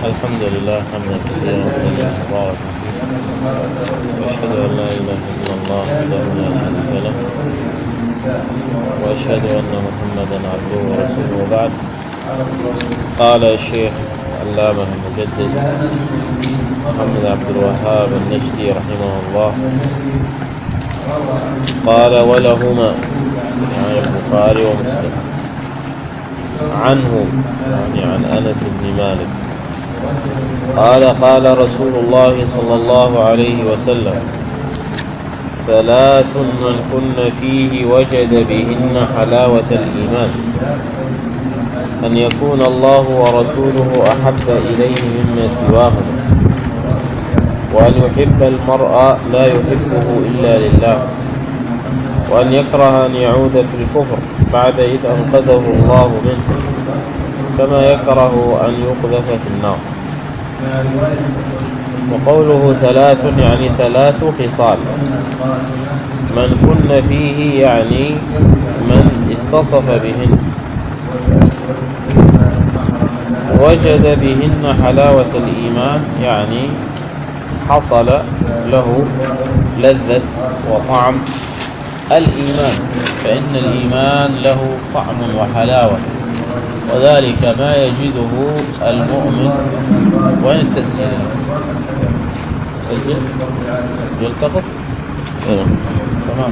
الحمد لله حمدا كثيرا مباركا وأشهد أن لا إله إلا الله وحده لا شريك له وأشهد أن محمدا عبده ورسوله وبعد. قال الشيخ العلامة المجدد محمد عبد الوهاب النجدي رحمه الله قال ولهما يعني البخاري ومسلم عنه يعني عن أنس بن مالك قال رسول الله صلى الله عليه وسلم ثلاث من كن فيه وجد بهن حلاوة الإيمان أن يكون الله ورسوله أحب إليه مما سواهما وأن يحب المرء لا يحبه إلا لله وأن يكره أن يعود في الكفر بعد إذ أنقذه الله منه كما يكره أن يقذف في النار. وقوله ثلاث يعني ثلاث خصال من كن فيه يعني من اتصف بهن وجد بهن حلاوة الإيمان يعني حصل له لذة وطعم الإيمان، فإن الإيمان له طعم وحلاوة، وذلك ما يجده المؤمن. وين التسجيل؟ سجل يلتقط تمام.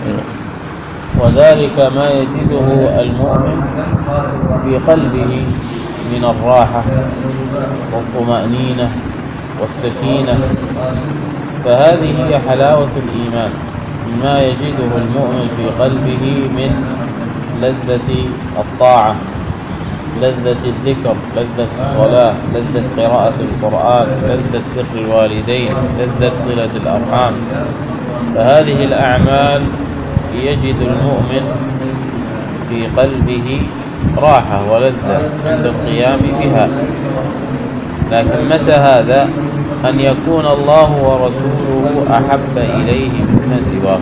وذلك ما يجده المؤمن في قلبه من الراحة والطمأنينة والسكينة، فهذه هي حلاوة الإيمان، ما يجده المؤمن في قلبه من لذة الطاعة، لذة الذكر، لذة الصلاة، لذة قراءة القرآن، لذة بر الوالدين، لذة صلة الأرحام. فهذه الأعمال يجد المؤمن في قلبه راحة ولذة عند القيام بها. لكن متى هذا؟ أن يكون الله ورسوله أحب إليه مما سواه،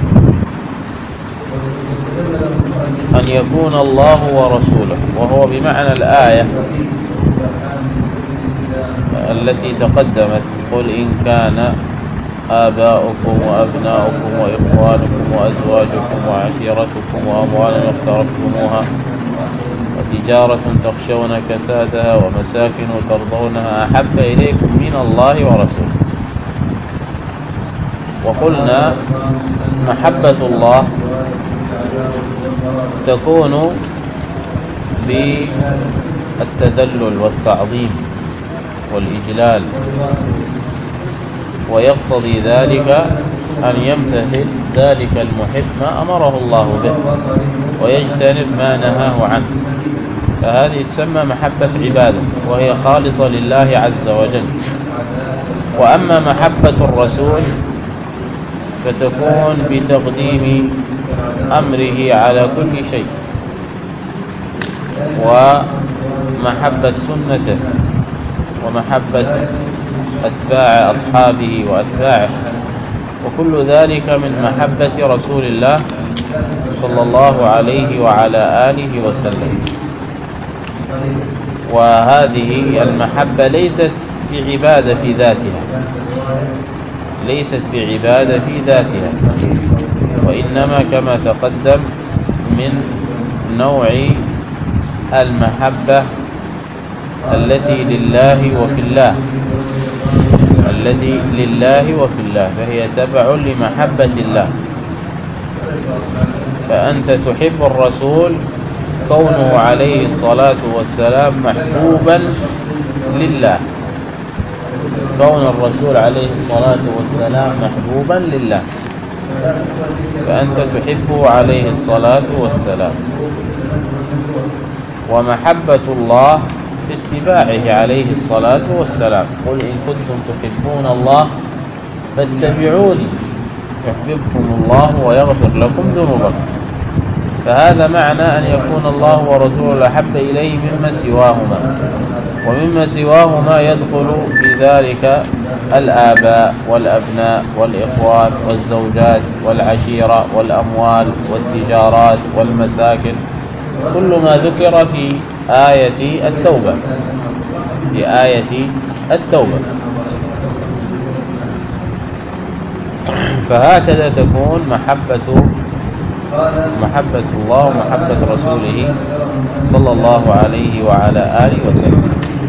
أن يكون الله ورسوله، وهو بمعنى الآية التي تقدمت: قل إن كان آباؤكم وأبناؤكم وإخوانكم وأزواجكم وعشيرتكم وأموال اقترفتموها وتجارة تخشون كسادها ومساكن ترضونها أحب إليكم من الله ورسوله. وقلنا محبة الله تكون بالتذلل والتعظيم والإجلال، ويقتضي ذلك أن يمتثل ذلك المحب ما أمره الله به ويجتنب ما نهاه عنه، فهذه تسمى محبة عبادة وهي خالصة لله عز وجل. وأما محبة الرسول فتكون بتقديم أمره على كل شيء ومحبة سنته ومحبة أتباع أصحابه وأتباعه، وكل ذلك من محبة رسول الله صلى الله عليه وعلى آله وسلم. وهذه المحبة ليست بعبادة في ذاتها، ليست بعبادة في ذاتها، وإنما كما تقدم من نوع المحبة التي لله وفي الله، الذي لله وفي الله، فهي تبع لمحبة الله. فأنت تحب الرسول كونه عليه الصلاة والسلام محبوبا لله، كون الرسول عليه الصلاة والسلام محبوبا لله، فأنت تحبه عليه الصلاة والسلام. ومحبة الله في اتباعه عليه الصلاة والسلام: قل إن كنتم تحبون الله فاتبعوني يحببكم الله ويغفر لكم ذنوبكم. فهذا معنى أن يكون الله ورسوله أحب إليه مما سواهما، ومما سواهما يدخل في ذلك الآباء والأبناء والإخوان والزوجات والعشيرة والأموال والتجارات والمساكن، كل ما ذكر في آية التوبة. في آية التوبة. فهكذا تكون محبة الله ومحبة رسوله صلى الله عليه وعلى آله وسلم.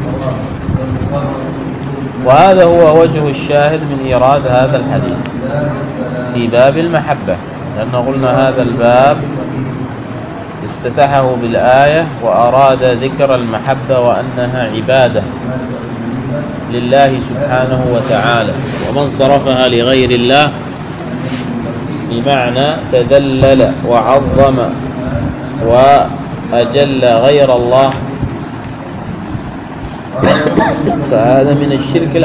وهذا هو وجه الشاهد من إيراد هذا الحديث في باب المحبة، لأن قلنا هذا الباب افتتحه بالآية وأراد ذكر المحبة وأنها عبادة لله سبحانه وتعالى، ومن صرفها لغير الله بمعنى تذلل وعظم وأجل غير الله فهذا من الشرك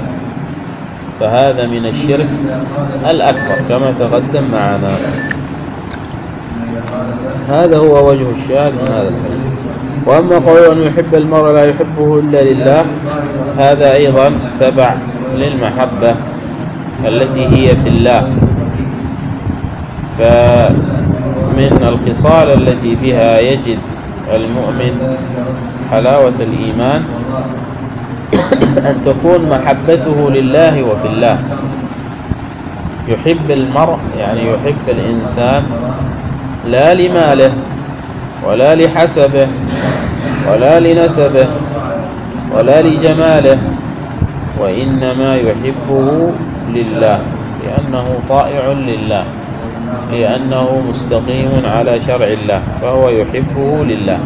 الأكبر كما تقدم معنا. هذا هو وجه الشاهد من هذا الحديث. وأما قول أن يحب المرء لا يحبه إلا لله، هذا أيضا تبع للمحبة التي هي في الله. فمن الخصال التي بها يجد المؤمن حلاوة الإيمان أن تكون محبته لله وفي الله. يحب المرء يعني يحب الإنسان لا لماله ولا لحسبه ولا لنسبه ولا لجماله، وإنما يحبه لله، لأنه طائع لله، لأنه مستقيم على شرع الله، فهو يحبه لله.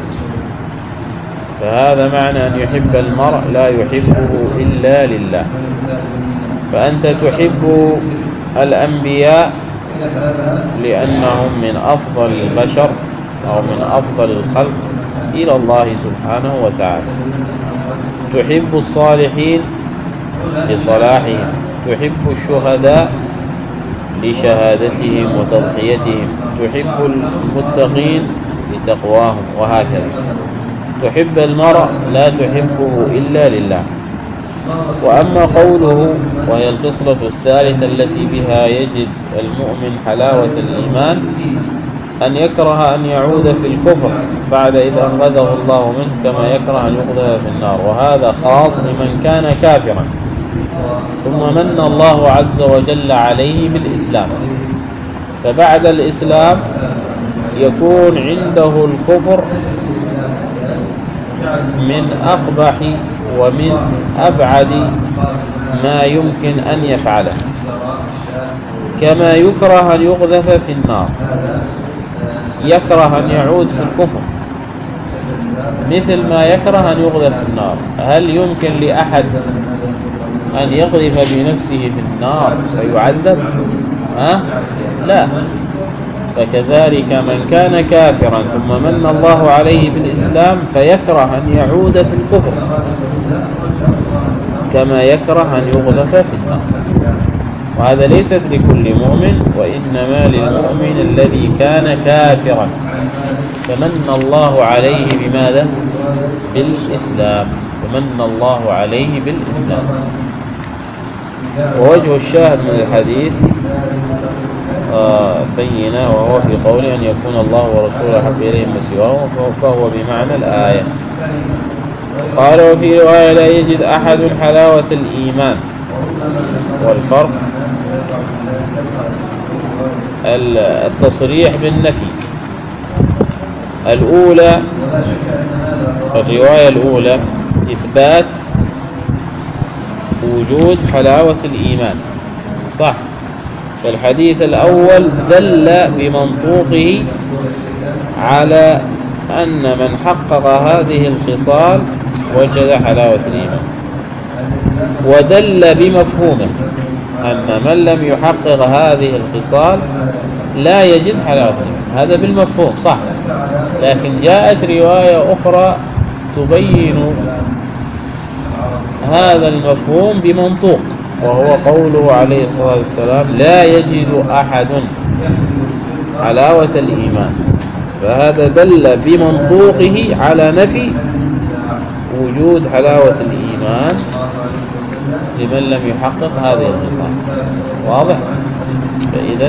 فهذا معنى أن يحب المرء لا يحبه إلا لله. فأنت تحب الأنبياء لأنهم من أفضل البشر أو من أفضل الخلق إلى الله سبحانه وتعالى. تحب الصالحين لصلاحهم، تحب الشهداء لشهادتهم وتضحيتهم، تحب المتقين لتقواهم، وهكذا. تحب المرء لا تحبه إلا لله. وأما قوله وهي الخصلة الثالثة التي بها يجد المؤمن حلاوة الإيمان، أن يكره أن يعود في الكفر بعد إذا أنقذه الله منه، كما يكره أن يقذف في النار، وهذا خاص لمن كان كافرا ثم من الله عز وجل عليه بالإسلام، فبعد الإسلام يكون عنده الكفر من أقبح ومن أبعد ما يمكن أن يفعله، كما يكره أن يقذف في النار. يكره أن يعود في الكفر مثل ما يكره أن يقذف في النار. هل يمكن لأحد أن يقذف بنفسه في النار فيعذب؟ لا. فكذلك من كان كافرا ثم من الله عليه بالإسلام فيكره أن يعود في الكفر كما يكره أن يقذف في النار. وهذا ليست لكل مؤمن، وإنما للمؤمن الذي كان كافرا فمن الله عليه بماذا؟ بالإسلام. فمن الله عليه بالإسلام. ووجه الشاهد من الحديث بينا، وهو في قوله أن يكون الله ورسوله أحب إليهم ما سواه، فهو بمعنى الآية. قال وفي رواية لا يجد أحد حلاوة الإيمان. والفرق التصريح بالنفي. الأولى الرواية الأولى إثبات وجود حلاوة الإيمان، صح. فالحديث الأول دل بمنطوقه على أن من حقق هذه الخصال وجد حلاوة الإيمان، ودل بمفهومه أن من لم يحقق هذه الخصال لا يجد حلاوة الإيمان. هذا بالمفهوم صح، لكن جاءت رواية أخرى تبين هذا المفهوم بمنطوق، وهو قوله عليه الصلاة والسلام لا يجد أحد حلاوة الإيمان. فهذا دل بمنطوقه على نفي وجود حلاوة الإيمان لمن لم يحقق هذه الخصال. واضح؟ فإذا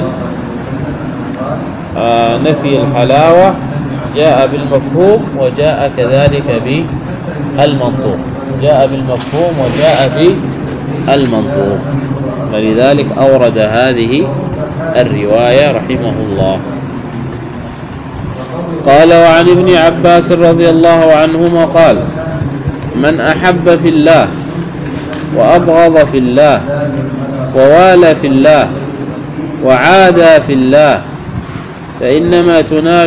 نفي الحلاوة جاء بالمفهوم وجاء كذلك بالمنطوق. جاء بالمفهوم وجاء بالمنطوق، فلذلك أورد هذه الرواية رحمه الله. قال: وعن ابن عباس رضي الله عنهما قال: من أحب في الله وأبغض في الله ووالى في الله وعادى في الله فإنما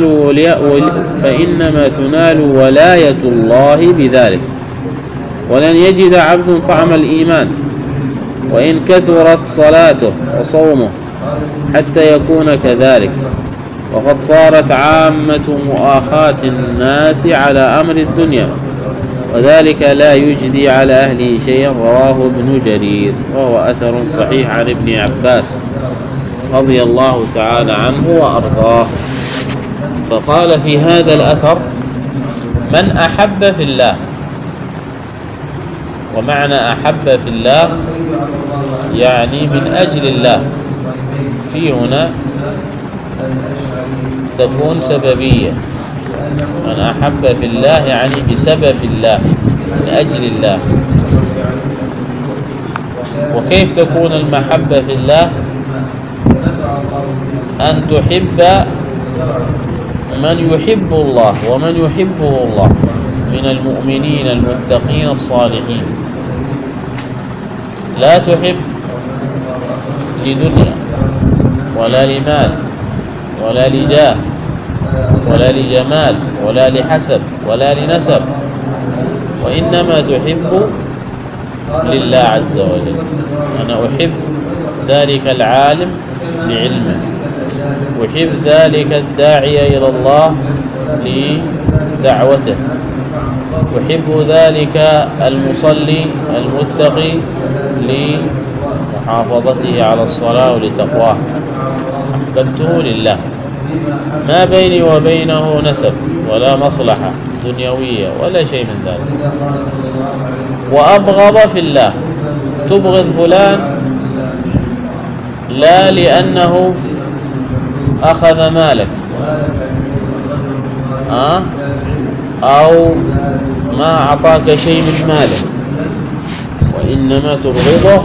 تنال ولاية الله بذلك، ولن يجد عبد طعم الإيمان وإن كثرت صلاته وصومه حتى يكون كذلك، وقد صارت عامة مؤاخاة الناس على أمر الدنيا، وذلك لا يجدي على أهله شيئا. رواه ابن جرير، وهو أثر صحيح عن ابن عباس رضي الله تعالى عنه وأرضاه. فقال في هذا الأثر: من أحب في الله. ومعنى أحب في الله يعني من أجل الله، في هنا تكون سببية. من أحب في الله يعني بسبب الله، من أجل الله. وكيف تكون المحبة في الله؟ أن تحب من يحب الله ومن يحبه الله من المؤمنين المتقين الصالحين. لا تحب لدنيا ولا لمال ولا لجاه ولا لجمال ولا لحسب ولا لنسب، وإنما تحب لله عز وجل. أنا أحب ذلك العالم لعلمه، أحب ذلك الداعي إلى الله لدعوته، أحب ذلك المصلي المتقي لمحافظته على الصلاة ولتقواه. أحببته لله، ما بيني وبينه نسب ولا مصلحة دنيوية ولا شيء من ذلك. وأبغض في الله، تبغض فلان لا لأنه أخذ مالك أو ما أعطاك شيء من ماله، وإنما تبغضه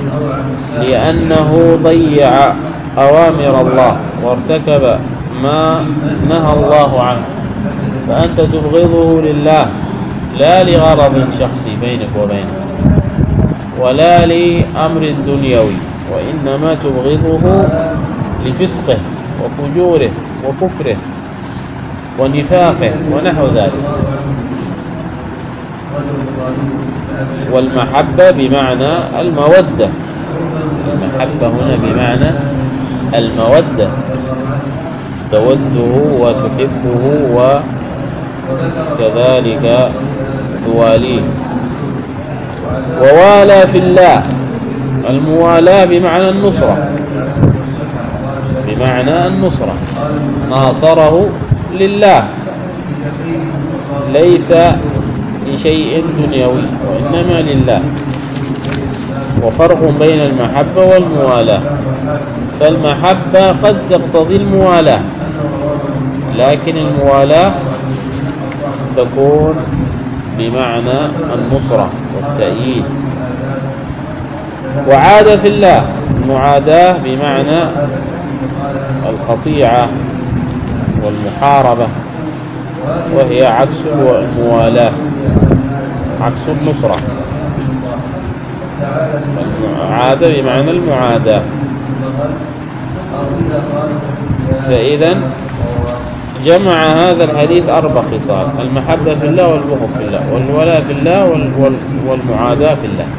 لأنه ضيع أوامر الله وارتكب ما نهى الله عنه، فأنت تبغضه لله لا لغرض شخصي بينك وبينه ولا لأمر دنيوي، وإنما تبغضه لفسقه وفجوره وكفره ونفاقه ونحو ذلك. والمحبة بمعنى المودة، المحبة هنا بمعنى المودة، توده وتحبه وكذلك تواليه. ووالى في الله، الموالاة بمعنى النصرة، بمعنى النصرة، ناصره لله ليس لشيء دنيوي وإنما لله. وفرق بين المحبة والموالاة، فالمحبة قد تقتضي الموالاة، لكن الموالاة تكون بمعنى النصرة والتأييد. وعاد في الله، المعاداة بمعنى القطيعة والمحاربة، وهي عكس الموالاة، عكس النصرة. عاد بمعنى المعاداة. فإذا جمع هذا الحديث 4 خصال: المحبة في الله والبغض في الله والولاء في الله والمعاداة في الله.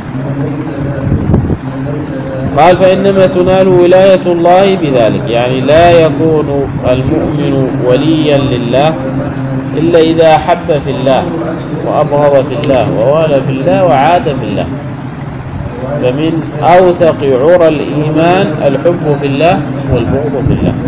قال: فإنما تنال ولاية الله بذلك، يعني لا يكون المؤمن وليا لله إلا إذا أحب في الله وأبغض في الله ووالى في الله وعاد في الله. فمن أوثق عرى الإيمان الحب في الله والبغض في الله.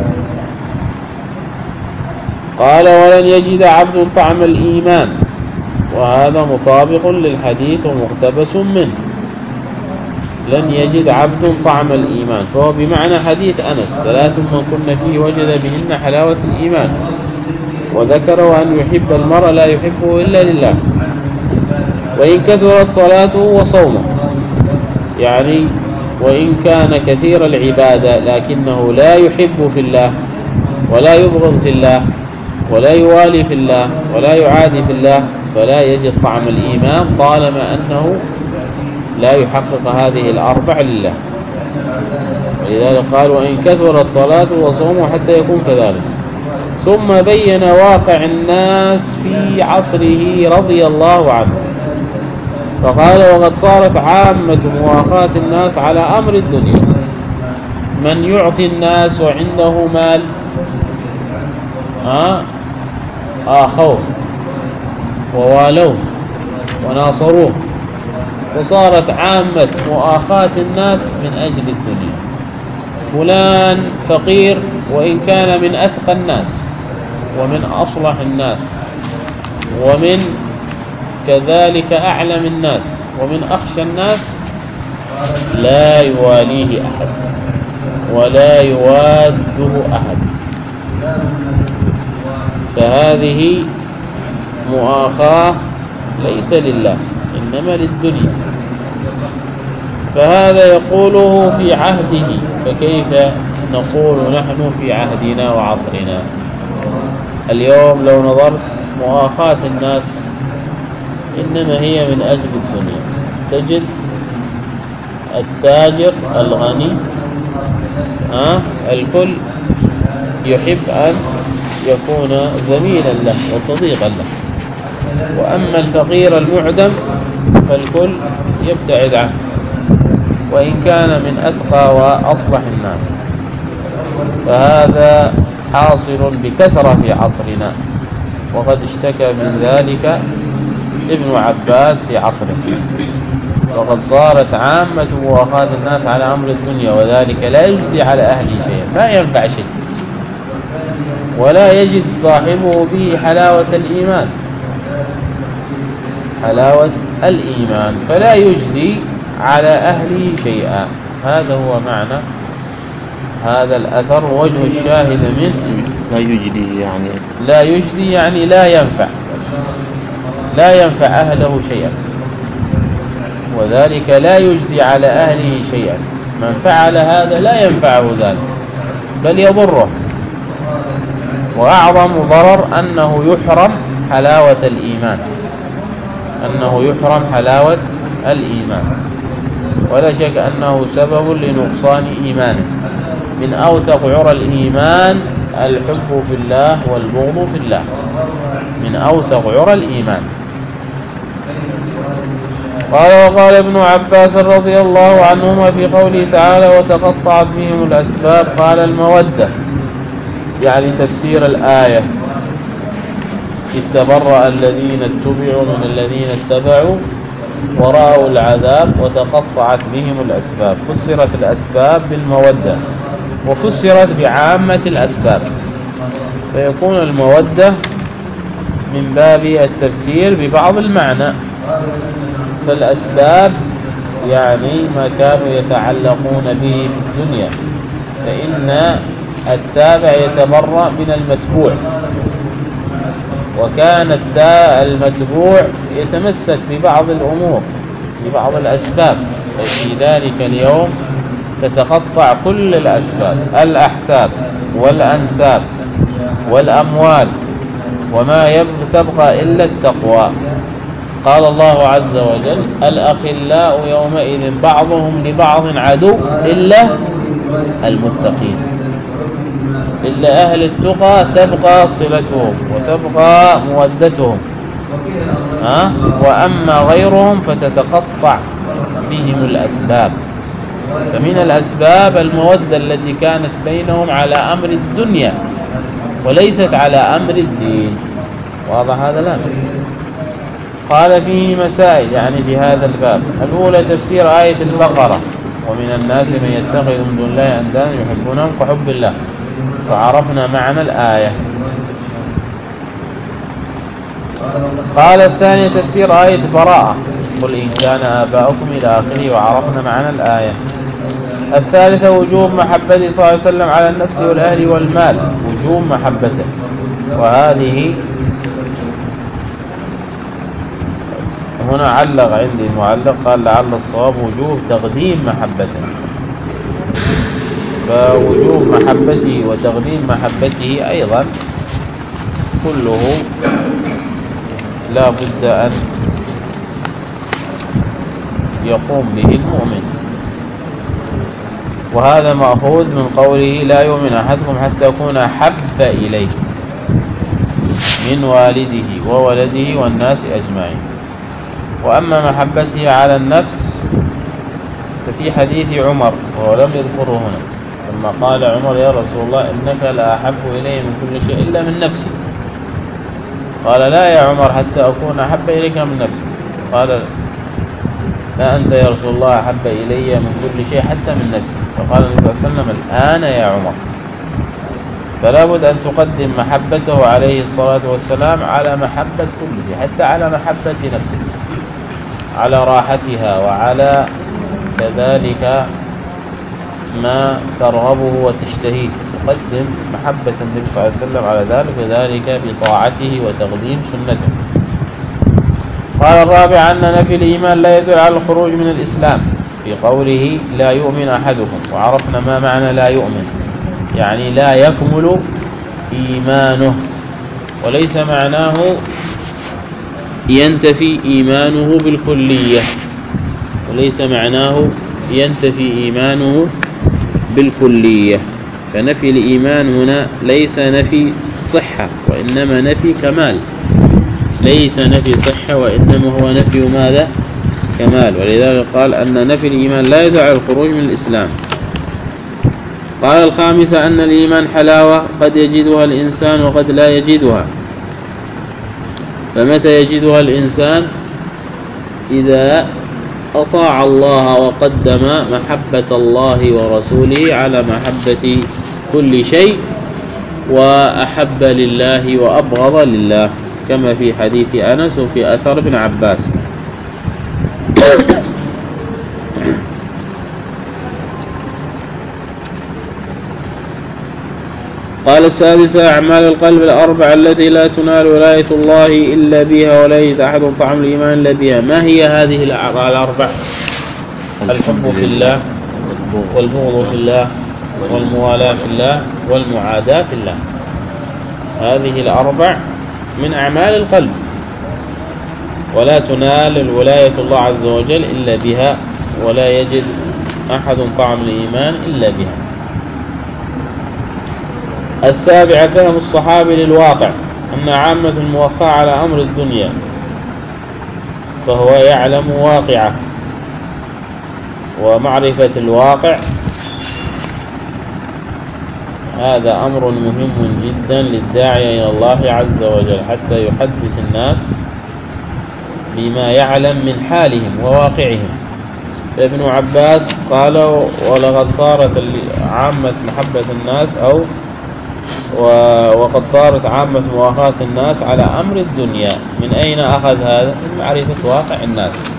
قال: ولن يجد عبد طعم الإيمان، وهذا مطابق للحديث ومقتبس منه. لن يجد عبد طعم الإيمان، فهو بمعنى حديث أنس: 3 من كن فيه وجد بهن حلاوة الإيمان. وذكر أن يحب المرء لا يحبه إلا لله، وإن كثرت صلاته وصومه، يعني وإن كان كثير العبادة لكنه لا يحب في الله ولا يبغض في الله ولا يوالي في الله ولا يعادي في الله، فلا يجد طعم الإيمان طالما أنه لا يحقق هذه الأربع لله. ولذلك قال وإن كثرت صلاته وصومه حتى يكون كذلك. ثم بين واقع الناس في عصره رضي الله عنه، فقال وقد صارت عامة مواخاة الناس على أمر الدنيا، من يعطي الناس وعنده مال آخوه ووالوه وناصروه، وصارت عامة مؤاخاة الناس من أجل الدنيا. فلان فقير وإن كان من أتقى الناس ومن أصلح الناس ومن كذلك أعلم الناس ومن أخشى الناس، لا يواليه أحد ولا يواده أحد، فهذه مؤاخاة ليس لله إنما للدنيا. فهذا يقوله في عهده، فكيف نقول نحن في عهدنا وعصرنا؟ اليوم لو نظرت مؤاخاة الناس إنما هي من أجل الدنيا. تجد التاجر الغني الكل يحب أن يكون زميلا له وصديقا له، وأما الفقير المعدم فالكل يبتعد عنه وإن كان من أتقى وأصلح الناس. فهذا حاصل بكثرة في عصرنا، وقد اشتكى من ذلك ابن عباس في عصره. وقد صارت عامة مواخاة الناس على أمر الدنيا، وذلك لا يجدي على أهله شيئا، ما ينفع شيء ولا يجد صاحبه به حلاوة الإيمان، حلاوة الإيمان، فلا يجدي على أهله شيئا. هذا هو معنى هذا الأثر. وجه الشاهد منه لا يجدي يعني لا ينفع، لا ينفع أهله شيئا، وذلك لا يجدي على أهله شيئا. من فعل هذا لا ينفعه ذلك بل يضره، وأعظم ضرر أنه يحرم حلاوة الإيمان، ولا شك أنه سبب لنقصان إيمانه. من أوثق عرى الإيمان الحب في الله والبغض في الله، من أوثق عرى الإيمان. وقال ابن عباس رضي الله عنهما في قوله تعالى وتقطعت بهم الأسباب، قال المودة يعني تفسير الآية إذ تبرأ الذين اتبعوا من الذين اتبعوا ورأوا العذاب وتقطعت بهم الأسباب. فسرت الأسباب بالمودة وفسرت بعامة الأسباب، فيكون المودة من باب التفسير ببعض المعنى. فالأسباب يعني ما كانوا يتعلقون به في الدنيا، فإن التابع يتبرأ من المتبوع، وكان المتبوع يتمسك ببعض الأمور ببعض الأسباب. ففي ذلك اليوم تتقطع كل الأسباب، الأحساب والأنساب والأموال، وما تبقى إلا التقوى. قال الله عز وجل الأخلاء يومئذ بعضهم لبعض عدو إلا المتقين، إلا أهل التقى تبقى صلتهم وتبقى مودتهم، وأما غيرهم فتتقطع بهم الأسباب. فمن الأسباب المودة التي كانت بينهم على أمر الدنيا وليست على أمر الدين. واضح هذا؟ لا. قال فيه مسائل يعني في هذا الباب. الأولى تفسير آية البقرة ومن الناس من يتخذ من دون الله أندادا يحبونهم كحب الله، فعرفنا معنى الآية. قال الثانية تفسير آية براءة قل إن كان آباؤكم إلى آخره، وعرفنا معنى الآية. الثالثة وجوب محبته صلى الله عليه وسلم على النفس والأهل والمال، وجوب محبته، وهذه هنا علق عندي المعلق قال لعل الصواب وجوب تقديم محبته، فوجوب محبته وتقديم محبته أيضا كله لا بد أن يقوم به المؤمن. وهذا مأخوذ من قوله لا يؤمن أحدكم حتى يكون أحب إليه من والده وولده والناس أجمعين. وأما محبته على النفس ففي حديث عمر وهو لم يذكره هنا، لما قال عمر يا رسول الله إنك لا أحب إلي من كل شيء إلا من نفسي، قال لا يا عمر حتى أكون أحب إليك من نفسي، قال لا أنت يا رسول الله أحب إلي من كل شيء حتى من نفسي، فقال النبي صلى الله عليه وسلم الآن يا عمر. فلا بد أن تقدم محبته عليه الصلاة والسلام على محبة كل شيء، حتى على محبة نفسه، على راحتها وعلى كذلك ما ترغبه وتشتهيه، تقدم محبة النبي صلى الله عليه وسلم على ذلك، وذلك بطاعته وتقديم سنته. قال الرابع أن نفي الإيمان لا يدل على الخروج من الإسلام في قوله لا يؤمن أحدكم، وعرفنا ما معنى لا يؤمن، يعني لا يكمل إيمانه، وليس معناه ينتفي إيمانه بالكلية، وليس معناه ينتفي إيمانه بالكلية. فنفي الإيمان هنا ليس نفي صحة وإنما نفي كمال، ليس نفي صحة وإنما هو نفي ماذا؟ كمال. ولذلك قال أن نفي الإيمان لا يدل على الخروج من الإسلام. قال الخامسة أن الإيمان حلاوة قد يجدها الإنسان وقد لا يجدها. فمتى يجدها الإنسان؟ إذا أطاع الله وقدم محبة الله ورسوله على محبة كل شيء، وأحب لله وأبغض لله، كما في حديث أنس وفي أثر ابن عباس. قال السادسة أعمال القلب الأربع التي لا تنال ولاية الله إلا بها ولا يجد أحد طعم الإيمان إلا بها. ما هي هذه الأعمال الأربع؟ الحب في الله، والبغض في الله، والموالاة في الله، والمعاداة في الله. هذه الأربع من أعمال القلب، ولا تنال الولاية الله عز وجل إلا بها، ولا يجد أحد طعم الإيمان إلا بها. السابعة فهم الصحابي للواقع، أن عامة الموخى على أمر الدنيا، فهو يعلم واقعه، ومعرفة الواقع هذا أمر مهم جدا للداعي إلى الله عز وجل، حتى يحدث الناس بما يعلم من حالهم وواقعهم. ابن عباس قال ولقد صارت عامة محبة الناس وقد صارت عامة مواخاة الناس على أمر الدنيا. من أين أخذ هذا؟ من معرفة واقع الناس.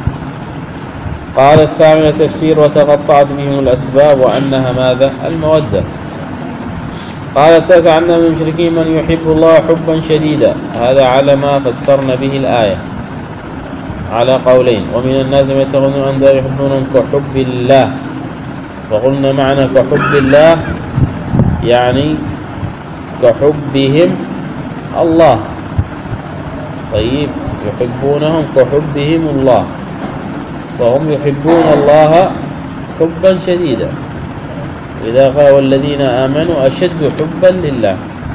قال الثامنة تفسير وتقطعت بهم الأسباب، وأنها ماذا؟ المودة. قال التاسع أن من المشركين من يحب الله حبا شديدا، هذا على ما فسرنا به الآية على قولين. ومن الناس من يتخذون أندادا يحبونهم كحب الله، وقلنا معنى كحب الله يعني كحبهم الله. طيب يحبونهم كحبهم الله، فهم يحبون الله حبا شديدا. إذا قال والذين آمنوا أشد حبا لله،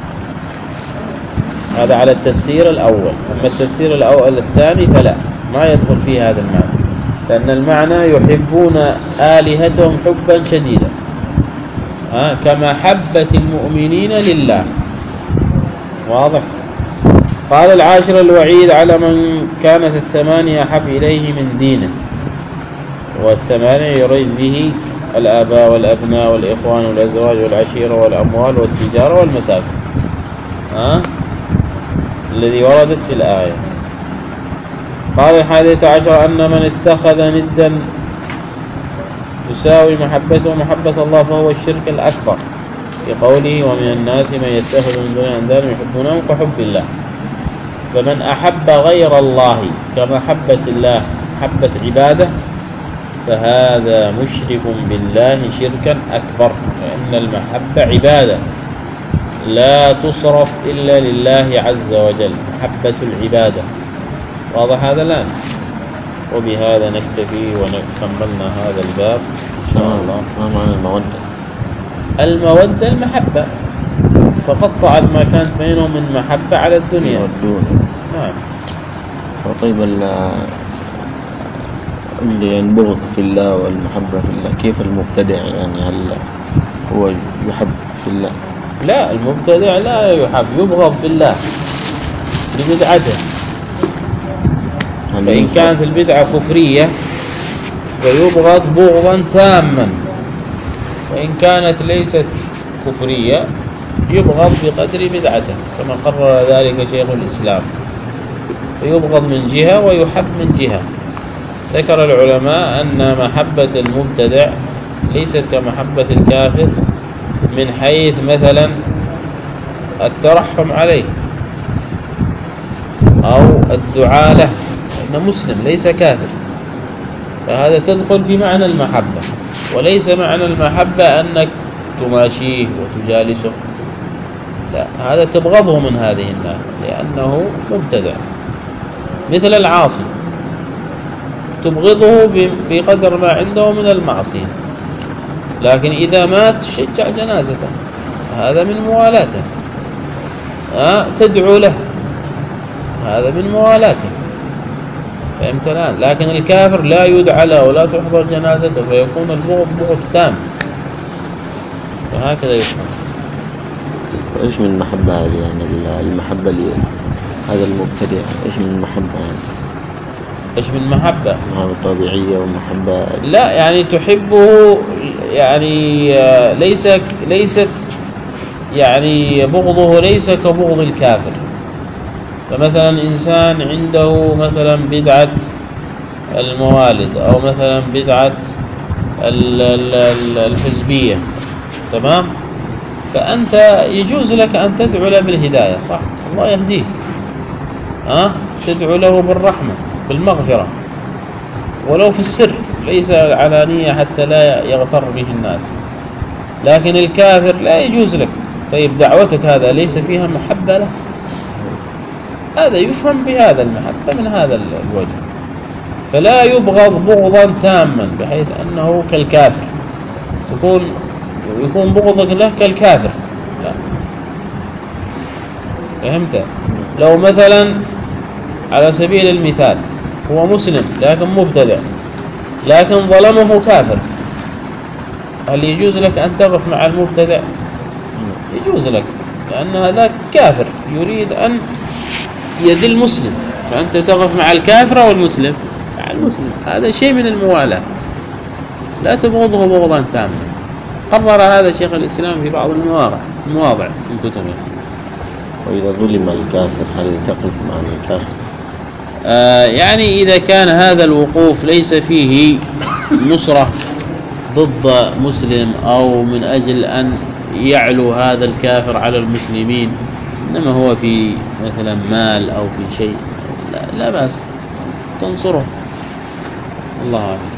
هذا على التفسير الأول. أما التفسير الأول الثاني فلا، ما يدخل فيه هذا المعنى، لأن المعنى يحبون آلهتهم حبا شديدا كمحبة المؤمنين لله. واضح؟ قال العاشر الوعيد على من كانت الثمانية أحب إليه من دينه، والثمانية يريد به الآباء والأبناء والإخوان والأزواج والعشيرة والأموال والتجارة والمساكن، الذي وردت في الآية. قال 11 أن من اتخذ ندا يساوي محبته محبة الله فهو الشرك الأكبر، في قوله ومن الناس من يتخذ من دون أندادا يحبونهم كحب الله. فمن أحب غير الله كمحبة الله محبة عباده فهذا مشرك بالله شركا أكبر، فإن المحبة عبادة لا تصرف إلا لله عز وجل، محبة العبادة. واضح هذا الآن؟ وبهذا نكتفي وكملنا هذا الباب إن شاء الله. ما معنى المودة؟ المودة المحبة، تقطعت ما كانت بينهم من محبة على الدنيا. نعم. طيب اللي ينبغض في الله والمحبة في الله، كيف المبتدع يعني؟ هل هو يحب في الله؟ لا، المبتدع لا يحب، يبغض في الله لبدعته. فإن كانت البدعة كفرية فيبغض بغضا تاما، وإن كانت ليست كفرية يبغض بقدر بدعته كما قرر ذلك شيخ الإسلام، فيبغض من جهة ويحب من جهة. ذكر العلماء أن محبة المبتدع ليست كمحبة الكافر من حيث مثلا الترحم عليه أو الدعاء له، إنه مسلم ليس كافر، فهذا تدخل في معنى المحبة. وليس معنى المحبة أنك تماشيه وتجالسه، لا، هذا تبغضه من هذه الناحية لأنه مبتدع. مثل العاصي تبغضه بقدر ما عنده من المعصية، لكن إذا مات شجع جنازته، هذا من موالاته. تدعو له، هذا من موالاته. فهمت الآن؟ لكن الكافر لا يدعى له ولا تحضر جنازته، فيكون البغض بغض تام. فهكذا يفهم. ايش من المحبة يعني؟ المحبة هذا المبتدع ايش من المحبة يعني؟ ايش من محبة؟ محبة طبيعية ومحبة لا، يعني تحبه يعني ليست يعني بغضه ليس كبغض الكافر. فمثلا إنسان عنده مثلا بدعة الموالد أو مثلا بدعة الحزبية، تمام؟ فأنت يجوز لك أن تدعو له بالهداية، صح؟ الله يهديه. تدعو له بالرحمة بالمغفرة ولو في السر، ليس علانية حتى لا يغتر به الناس. لكن الكافر لا يجوز لك. طيب دعوتك هذا ليس فيها محبة له؟ هذا يفهم بهذا المحبة من هذا الوجه. فلا يبغض بغضا تاما بحيث أنه كالكافر، يكون بغضك له كالكافر، لا. فهمت؟ لو مثلا على سبيل المثال هو مسلم لكن مبتدع، لكن ظلمه كافر، هل يجوز لك أن تقف مع المبتدع؟ يجوز لك، لأن هذا كافر يريد أن يذل مسلم، فأنت تقف مع الكافر أو المسلم؟ مع المسلم. هذا شيء من الموالاة، لا تبغضه بغضا تاما. قرر هذا شيخ الإسلام في بعض المواضع من كتبه. وإذا ظلم الكافر هل تقف مع الكافر؟ يعني إذا كان هذا الوقوف ليس فيه نصرة ضد مسلم أو من أجل أن يعلو هذا الكافر على المسلمين، إنما هو في مثلا مال أو في شيء، لا بأس تنصره. الله أعلم.